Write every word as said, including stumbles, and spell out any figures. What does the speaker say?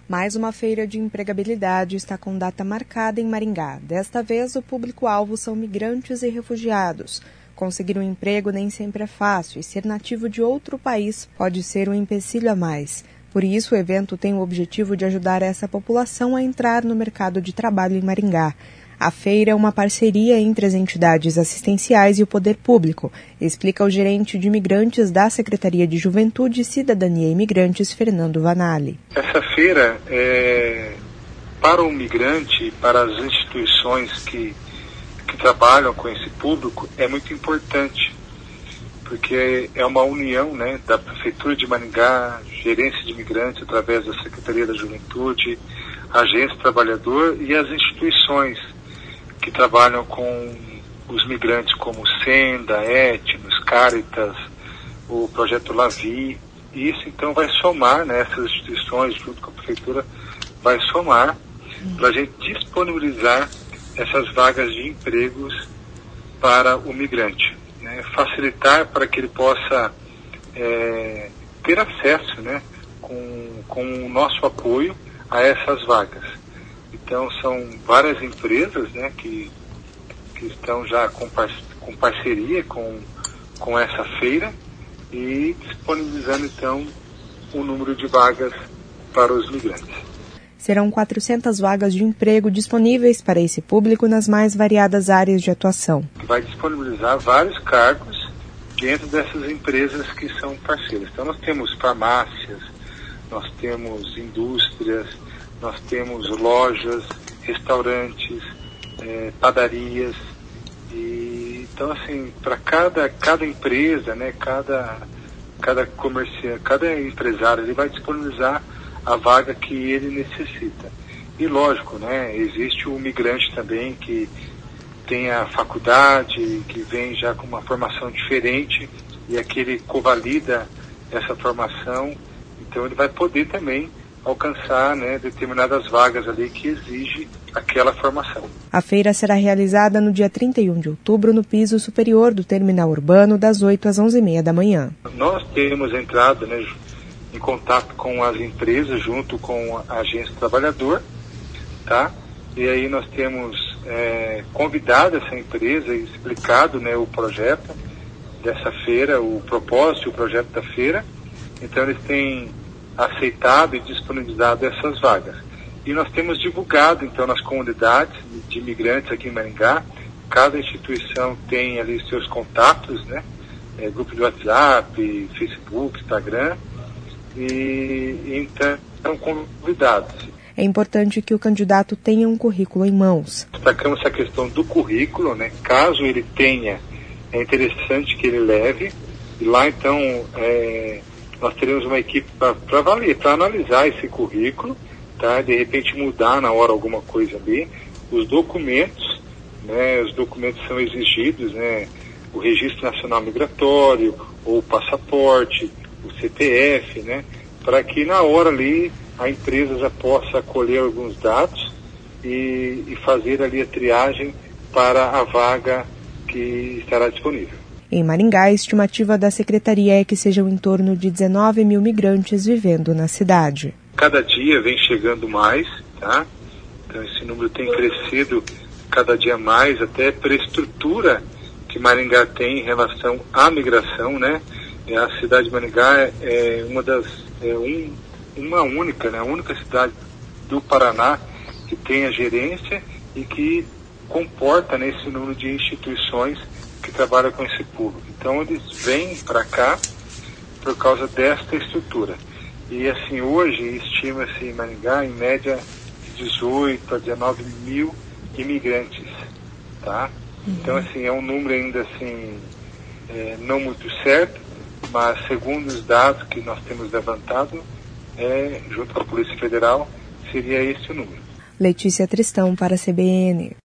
Mais uma feira de empregabilidade está com data marcada em Maringá. Desta vez, o público-alvo são migrantes e refugiados. Conseguir um emprego nem sempre é fácil e ser nativo de outro país pode ser um empecilho a mais. Por isso, o evento tem o objetivo de ajudar essa população a entrar no mercado de trabalho em Maringá. A feira é uma parceria entre as entidades assistenciais e o poder público, explica o gerente de imigrantes da Secretaria de Juventude, Cidadania e Imigrantes, Fernando Vanali. Essa feira é para o migrante, para as instituições que, que trabalham com esse público, é muito importante, porque é uma união, né, da Prefeitura de Maringá, Gerência de Imigrantes, através da Secretaria da Juventude, Agência Trabalhador e as instituições que trabalham com os migrantes como Senda, Etnos, Caritas, o Projeto Lavi. E isso então vai somar, né, essas instituições junto com a Prefeitura, vai somar para a gente disponibilizar essas vagas de empregos para o migrante, né, facilitar para que ele possa é, ter acesso, né, com, com o nosso apoio a essas vagas. Então, são várias empresas, né, que, que estão já com, par, com parceria com, com essa feira e disponibilizando, então, o número de vagas para os migrantes. Serão quatrocentas vagas de emprego disponíveis para esse público nas mais variadas áreas de atuação. Vai disponibilizar vários cargos dentro dessas empresas que são parceiras. Então, nós temos farmácias, nós temos indústrias, nós temos lojas, restaurantes, eh, padarias. E, então, assim, para cada, cada empresa, né, cada, cada comerciante, cada empresário, ele vai disponibilizar a vaga que ele necessita. E, lógico, né, existe o migrante também que tem a faculdade, que vem já com uma formação diferente e aquele convalida essa formação. Então, ele vai poder também alcançar, né, determinadas vagas ali que exige aquela formação. A feira será realizada no dia trinta e um de outubro no piso superior do terminal urbano, das oito às onze e meia da manhã. Nós temos entrado, né, em contato com as empresas junto com a Agência Trabalhador, tá? E aí nós temos é, convidado essa empresa e explicado, né, o projeto dessa feira, o propósito e o projeto da feira. Então eles têm aceitado e disponibilizado essas vagas. E nós temos divulgado, então, nas comunidades de imigrantes aqui em Maringá. Cada instituição tem ali seus contatos, né? É, grupo de WhatsApp, Facebook, Instagram. E, e então, são convidados. É importante que o candidato tenha um currículo em mãos. Destacamos essa questão do currículo, né? Caso ele tenha, é interessante que ele leve. E lá, então, é, nós teremos uma equipe para avaliar, para analisar esse currículo, tá? De repente mudar na hora alguma coisa ali. Os documentos, né? Os documentos são exigidos, né? O Registro Nacional Migratório, ou o passaporte, o C P F, né? Para que na hora ali a empresa já possa colher alguns dados e, e fazer ali a triagem para a vaga que estará disponível. Em Maringá, a estimativa da Secretaria é que sejam em torno de dezenove mil migrantes vivendo na cidade. Cada dia vem chegando mais, tá? Então esse número tem crescido cada dia mais, até pela estrutura que Maringá tem em relação à migração, né? A cidade de Maringá é uma das, é um, uma única, né? A única cidade do Paraná que tem a gerência e que comporta, né, esse número de instituições que trabalham com esse público. Então eles vêm para cá por causa desta estrutura. E assim, hoje estima-se em Maringá, em média, dezoito a dezenove mil imigrantes, tá? Uhum. Então assim, é um número ainda assim, é, não muito certo, mas segundo os dados que nós temos levantado, é, junto com a Polícia Federal, seria esse o número. Letícia Tristão para a C B N.